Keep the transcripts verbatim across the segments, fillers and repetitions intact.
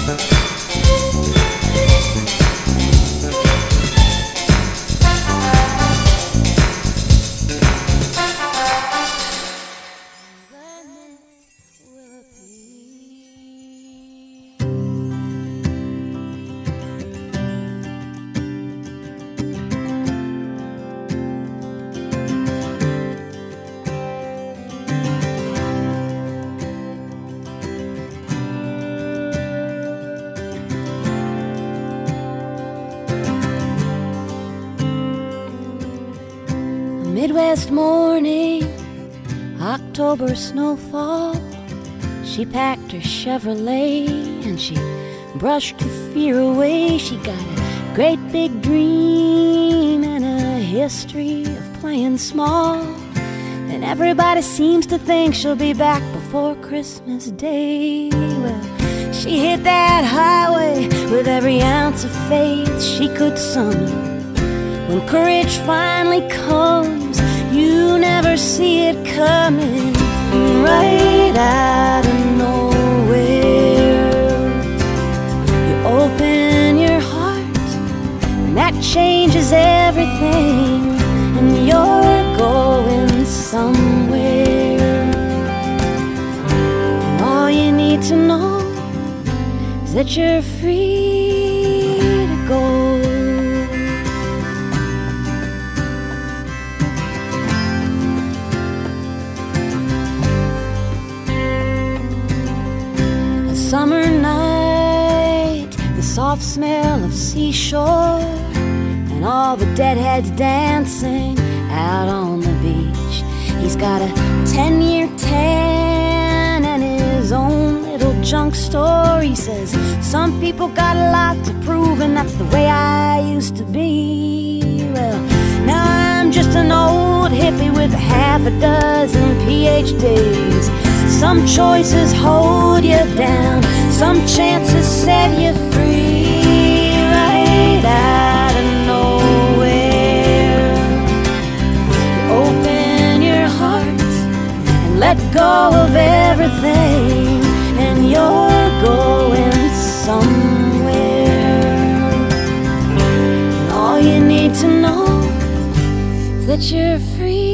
Midwest morning, October snowfall. She packed her Chevrolet and she brushed her fear away. She got a great big dream and a history of playing small. And everybody seems to think she'll be back before Christmas Day. Well, she hit that highway with every ounce of faith she could summon. When courage finally comes, you never see it coming. Right out of nowhere, you open your heart, and that changes everything. And you're going somewhere. And all you need to know is that you're free to go. Summer night, the soft smell of seashore, and all the deadheads dancing out on the beach. He's got a ten-year tan and his own little junk store. He says, some people got a lot to prove, and that's the way I used to be. Well, now I'm just an old hippie with half a dozen P H Ds. Some choices hold you down, some chances set you free. Right out of nowhere, you open your heart and let go of everything, and you're going somewhere. And all you need to know is that you're free.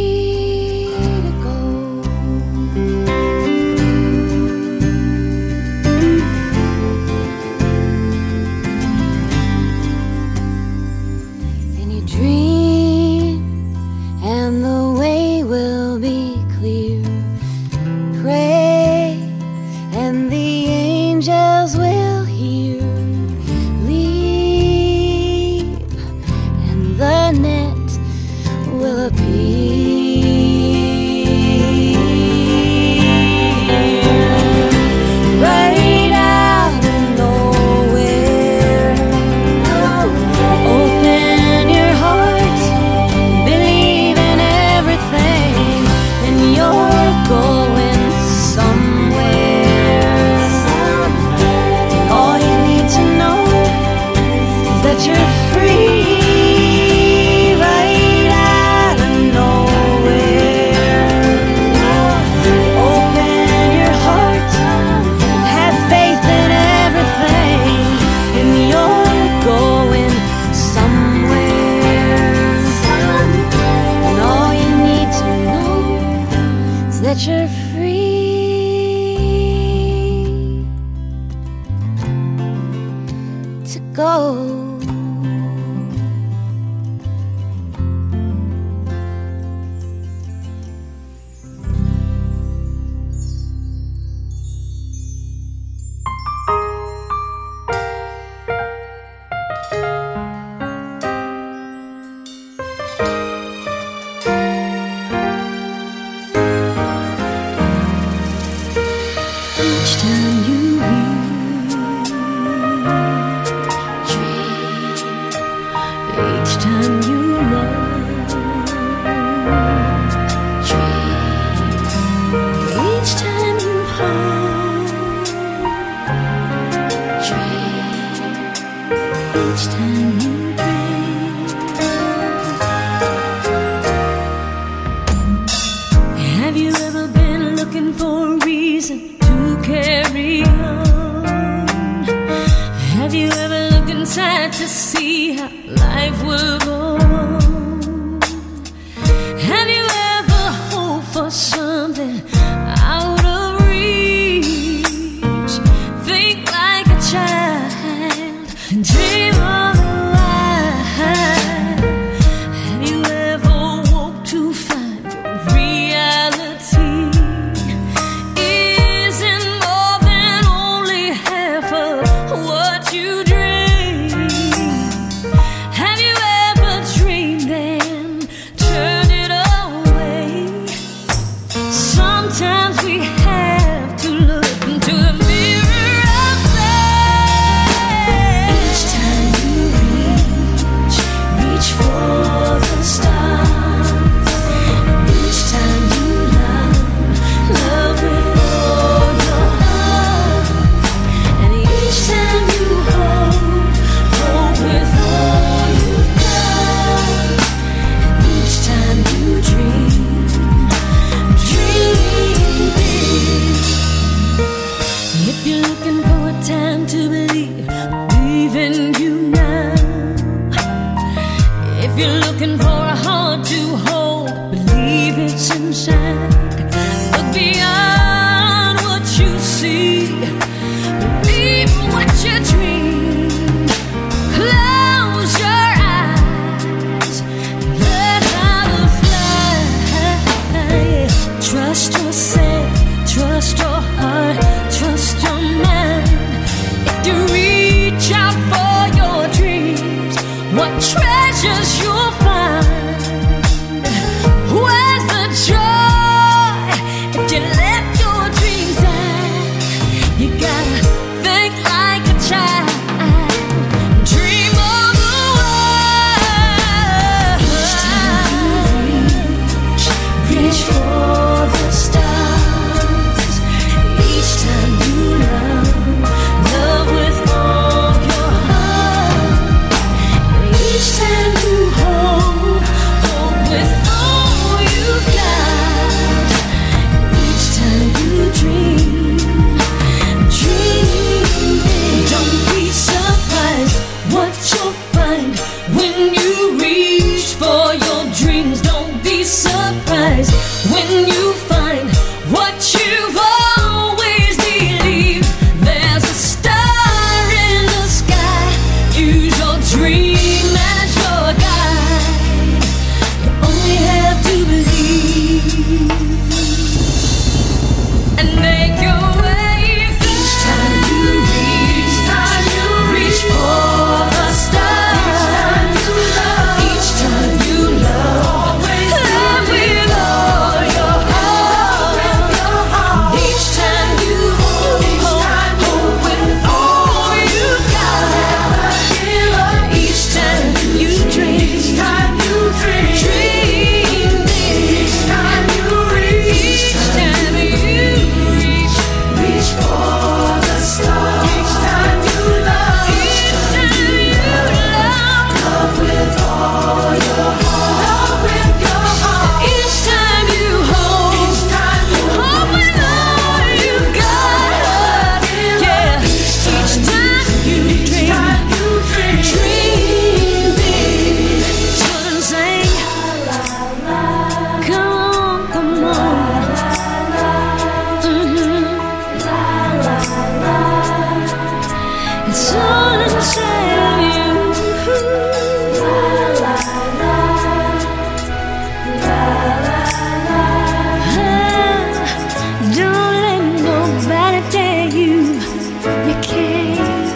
Looking for a reason to carry on? you ever look inside to see how life will go? Have you ever hoped for something out of reach? Think like a child and dream of a life. Have you ever hoped to find your reality isn't more than only half of what you dream? Have you ever dreamed and turned it away? Sometimes we have to look into the mirror of faith. Each time you reach, reach for the stars. Each time you love, love with all your heart. And each time you hold, hold with all you've got. And each time you dream, dream big. If you're looking for a time to believe, believe in you now. If you're looking for a heart to hold, believe it's inside. Look beyond what you see, believe what you dream. Close your eyes, learn how to fly. Trust yourself, trust your heart, trust your mind. If you reach out for your dreams, what treasures you'll find. Where's the joy if you let your dreams die? You gotta think like a child, dream of the world. Each time you reach, reach for the stars. Each time you love, love with all your heart. And each time you hold, hold with all you've got. Each time you dream, dream big. Don't be surprised what you'll find when you reach for your dreams. Don't be surprised when you find what you've always believed. There's a star in the sky. Use your dream as your guide. You only have to believe and make your way. Each time you reach, reach for the stars. Each time you love, love with all your heart. Each time you hold, hold with all you got. Each time you dream, dream big. Each time you reach, reach for the stars. Each time you love, love with all your heart. Each time you hold, hold with all you got. Yeah. Each time you dream, dream big. Children sing, come on, come on. Mhm. It's all inside of you. Don't let nobody tell you you can't.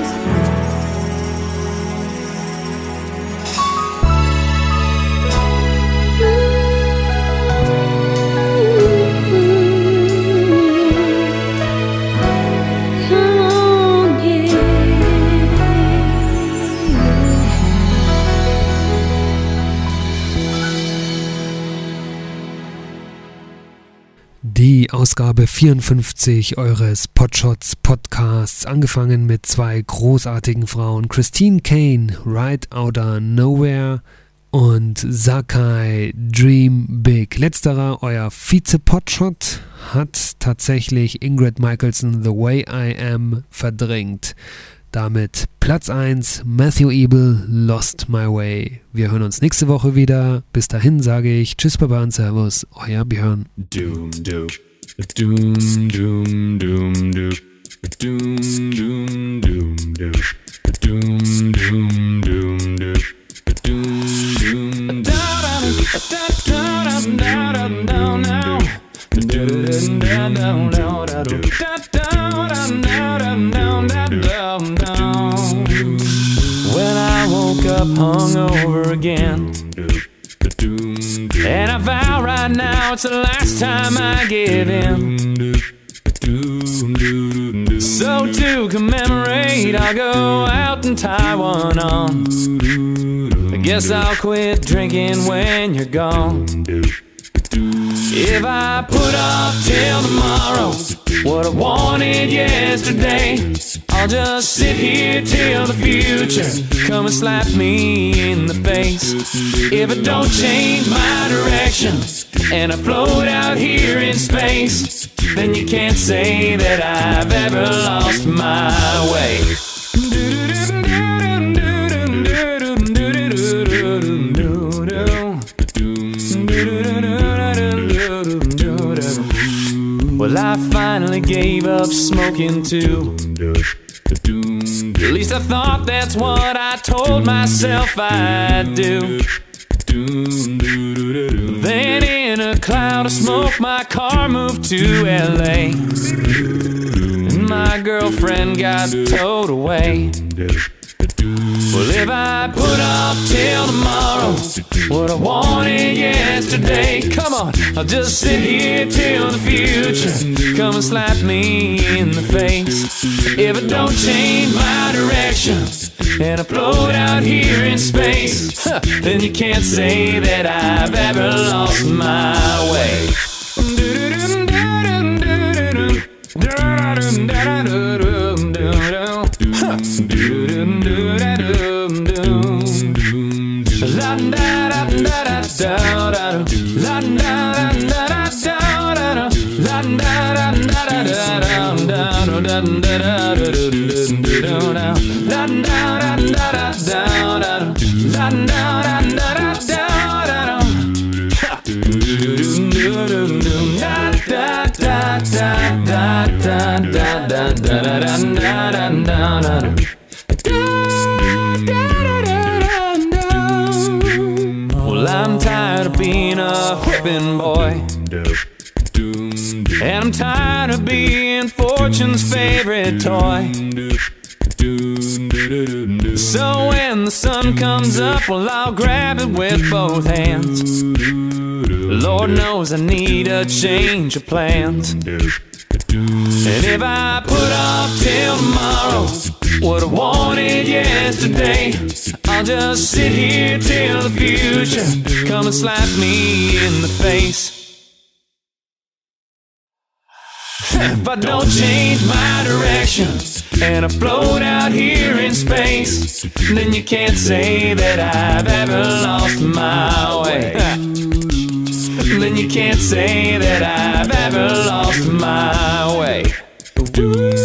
Come on, yeah. Die Ausgabe vierundfünfzig eures Podshots Podcasts, angefangen mit zwei großartigen Frauen, Christine Kane, Right Outta Nowhere und Sakai, Dream Big. Letzterer, euer Vize-Podshot, hat tatsächlich Ingrid Michaelson The Way I Am verdrängt. Damit Platz eins, Matthew Ebel, Lost My Way. Wir hören uns nächste Woche wieder. Bis dahin sage ich Tschüss, Baba und Servus, euer Björn. Doom, doom, doom, doom, doom, doom, doom, doom, doom, doom, doom, doom, doom, doom, doom, when I woke up hungover again, and I vow right now it's the last time I give in. So to commemorate, I'll go out and tie one on. I guess I'll quit drinking when you're gone. If I put off till tomorrow what I wanted yesterday, I'll just sit here till the future come and slap me in the face. If I don't change my direction and I float out here in space, then you can't say that I've ever lost my way. Well, I finally gave up smoking too. At least I thought that's what I told myself I'd do. Then in a cloud of smoke my car moved to L A, and my girlfriend got towed away. Well, if I put off till tomorrow what I wanted yesterday, come on, I'll just sit here till the future come and slap me in the face. If I don't change my direction and I float out here in space, huh, then you can't say that I've ever lost my way. Well, I'm tired of being a whipping boy, and I'm tired of being Fortune's favorite toy. So when the sun comes up, well, I'll grab it with both hands. Lord knows I need a change of plans. And if I put off till tomorrow what I wanted yesterday, I'll just sit here till the future come and slap me in the face. If I don't change my direction and I float out here in space, then you can't say that I've ever lost my way. Then you can't say that I've ever lost my way.